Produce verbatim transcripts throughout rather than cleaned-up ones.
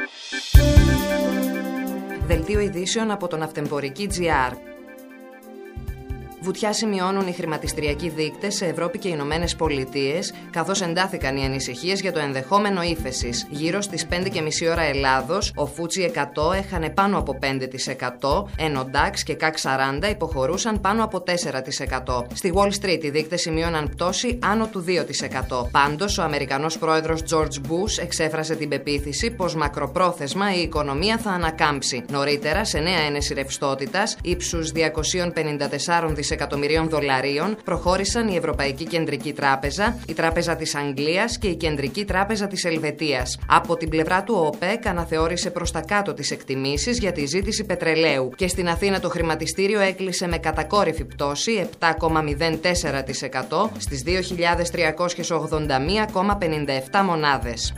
Δελτίο ειδήσεων από τον Ναυτεμπορική τζι αρ. Βουτιά σημειώνουν οι χρηματιστηριακοί δείκτες σε Ευρώπη και Ηνωμένες Πολιτείες, καθώς εντάθηκαν οι ανησυχίες για το ενδεχόμενο ύφεσης. Γύρω στις πέντε και μισή ώρα Ελλάδος, ο Φούτσι εκατό έχανε πάνω από πέντε τοις εκατό, ενώ νταξ και κακ σαράντα υποχωρούσαν πάνω από τέσσερα τοις εκατό. Στη Wall Street οι δείκτες σημείωναν πτώση άνω του δύο τοις εκατό. Πάντως, ο Αμερικανός πρόεδρος George Bush εξέφρασε την πεποίθηση πως μακροπρόθεσμα η οικονομία θα ανακάμψει. Νωρίτερα, σε νέα ένεση ρευστότητας ύψους διακόσια πενήντα τέσσερα δισεκατομμυρίων δολαρίων, προχώρησαν η Ευρωπαϊκή Κεντρική Τράπεζα, η Τράπεζα της Αγγλίας και η Κεντρική Τράπεζα της Ελβετίας. Από την πλευρά του, ο ΟΠΕΚ αναθεώρησε προς τα κάτω τις εκτιμήσεις για τη ζήτηση πετρελαίου και στην Αθήνα το χρηματιστήριο έκλεισε με κατακόρυφη πτώση επτά κόμμα μηδέν τέσσερα τοις εκατό στις δύο χιλιάδες τριακόσιες ογδόντα μία κόμμα πενήντα επτά μονάδες.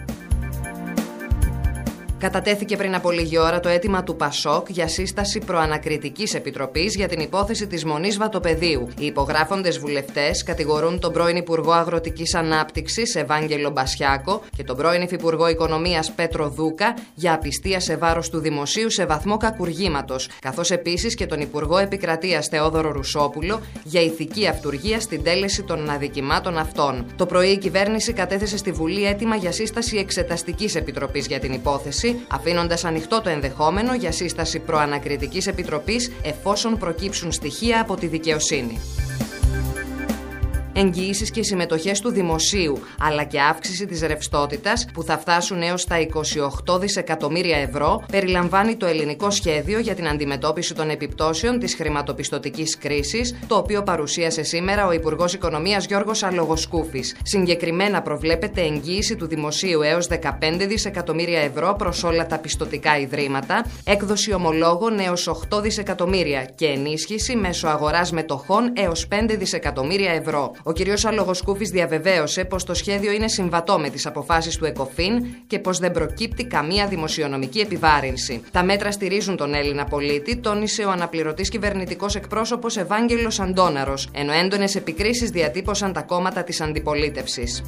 Κατατέθηκε πριν από λίγη ώρα το αίτημα του Πασόκ για σύσταση προανακριτικής επιτροπής για την υπόθεση της Μονής Βατοπεδίου. Οι υπογράφοντες βουλευτές κατηγορούν τον πρώην Υπουργό Αγροτικής Ανάπτυξης Ευάγγελο Μπασιάκο και τον πρώην Υφυπουργό Οικονομίας Πέτρο Δούκα για απιστία σε βάρος του δημοσίου σε βαθμό κακουργήματος, καθώς επίσης και τον Υπουργό Επικρατείας Θεόδωρο Ρουσόπουλο για ηθική αυτουργία στην τέλεση των αδικημάτων αυτών. Το πρωί η κυβέρνηση κατέθεσε στη Βουλή αίτημα για σύσταση εξεταστικής επιτροπής για την υπόθεση, αφήνοντας ανοιχτό το ενδεχόμενο για σύσταση προανακριτικής επιτροπής εφόσον προκύψουν στοιχεία από τη δικαιοσύνη. Εγγυήσεις και συμμετοχές του δημοσίου, αλλά και αύξηση της ρευστότητας που θα φτάσουν έως τα είκοσι οκτώ δισεκατομμύρια ευρώ, περιλαμβάνει το ελληνικό σχέδιο για την αντιμετώπιση των επιπτώσεων της χρηματοπιστωτικής κρίσης, το οποίο παρουσίασε σήμερα ο Υπουργός Οικονομίας Γιώργος Αλογοσκούφης. Συγκεκριμένα προβλέπεται εγγύηση του δημοσίου έως δεκαπέντε δισεκατομμύρια ευρώ προς όλα τα πιστωτικά ιδρύματα, έκδοση ομολόγων έως οκτώ δισεκατομμύρια και ενίσχυση μέσω αγοράς μετοχών έως πέντε δισεκατομμύρια ευρώ. Ο κ. Αλογοσκούφης διαβεβαίωσε πως το σχέδιο είναι συμβατό με τις αποφάσεις του ΕΚΟΦΗΝ και πως δεν προκύπτει καμία δημοσιονομική επιβάρυνση. Τα μέτρα στηρίζουν τον Έλληνα πολίτη, τόνισε ο αναπληρωτής κυβερνητικός εκπρόσωπος Ευάγγελος Αντώναρος, ενώ έντονες επικρίσεις διατύπωσαν τα κόμματα της αντιπολίτευσης.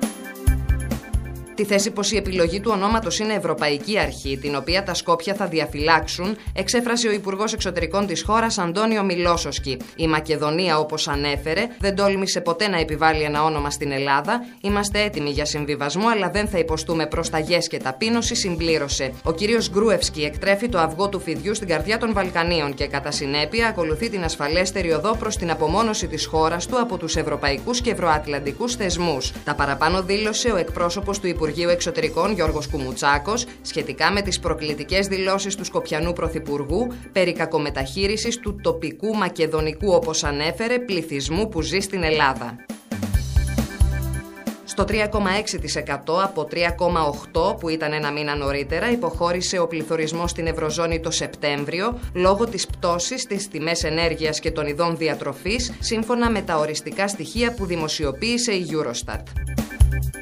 Τη θέση πως η επιλογή του ονόματος είναι Ευρωπαϊκή Αρχή, την οποία τα Σκόπια θα διαφυλάξουν, εξέφρασε ο Υπουργός Εξωτερικών της χώρας Αντώνιο Μιλόσοσκι. Η Μακεδονία, όπως ανέφερε, δεν τόλμησε ποτέ να επιβάλλει ένα όνομα στην Ελλάδα. Είμαστε έτοιμοι για συμβιβασμό, αλλά δεν θα υποστούμε προσταγές και ταπείνωση, συμπλήρωσε. Ο κύριος Γκρούευσκι εκτρέφει το αυγό του φιδιού στην καρδιά των Βαλκανίων και κατά συνέπεια ακολουθεί την ασφαλέστερη οδό προς την απομόνωση της χώρας του από τους ευρωπαϊκούς και ευρωατλαντικούς θεσμούς. Τα παραπάνω δήλωσε ο εκπρόσωπος του Υπουργείου Εξωτερικών Γιώργος Κουμουτσάκος σχετικά με τις προκλητικές δηλώσεις του Σκοπιανού Πρωθυπουργού περί κακομεταχείρισης του τοπικού μακεδονικού, όπως ανέφερε, πληθυσμού που ζει στην Ελλάδα. Στο τρία κόμμα έξι τοις εκατό από τρία κόμμα οκτώ τοις εκατό που ήταν ένα μήνα νωρίτερα υποχώρησε ο πληθωρισμός στην Ευρωζώνη το Σεπτέμβριο λόγω της πτώσης στις τιμές ενέργειας και των ειδών διατροφής, σύμφωνα με τα οριστικά στοιχεία που δημοσιοποίησε η Eurostat.